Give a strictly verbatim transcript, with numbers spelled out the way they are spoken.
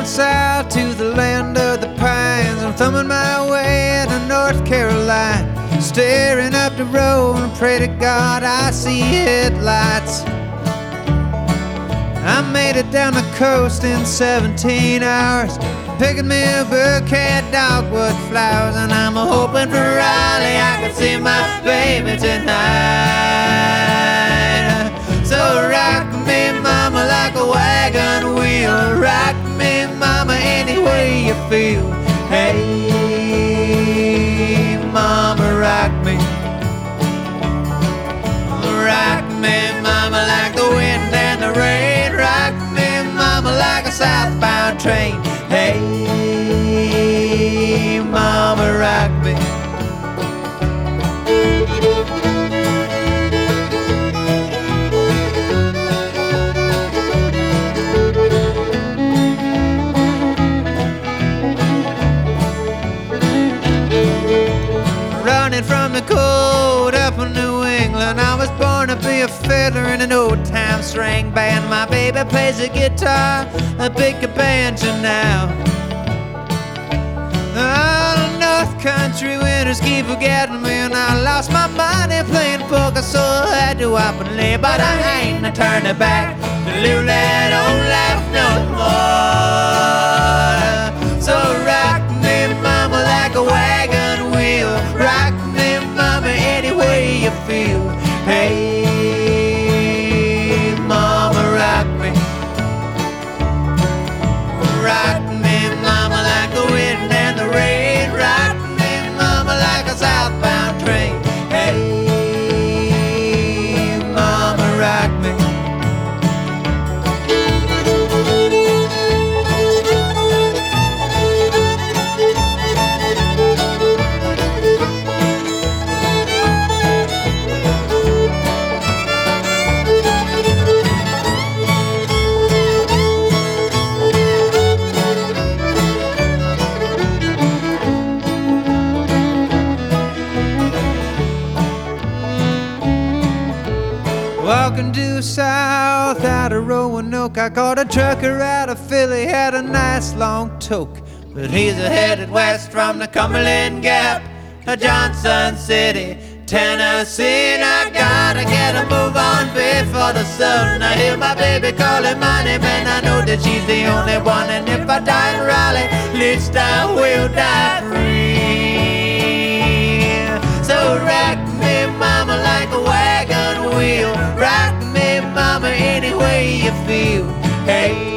south to the land of the pines. I'm thumbing my way to North Carolina, staring up the road and pray to God I see headlights. I made it down the coast in seventeen hours, picking me a bouquet of dogwood flowers, and I'm hoping for Raleigh I can see my baby tonight. So rock me, mama, like a wagon wheel. Rock me, mama, any way you feel. Hey, mama, rock me. Rock me, mama, like the wind and the rain. Rock me, mama, like a southbound train. Hey, mama, rock me. Running from the cold up in New England, I was born to be a fiddler in an old-time string band. My baby plays the guitar, I pick a banjo now. Oh, North Country winters keep forgetting me, and I lost my money playing poker, so I had to up and lay. But I ain't a turning back to live that old life no more. So rock me, mama, like a wagon wheel. Rock me, mama, any way you feel. Hey, mama, rock me. Rock me, mama, like the wind and the rain. Rock me, mama, like a southbound train. Hey, mama, rock me. Walking due south out of Roanoke, I caught a trucker out of Philly, had a nice long toke. But he's headed west from the Cumberland Gap to Johnson City, Tennessee. And I gotta get a move on before the sun. I hear my baby calling my name, and I know that she's the only one. And if I die in Raleigh, at least I will die free. So rock me, mama, like a wagon wheel. Rock me, mama, any way you feel. Hey.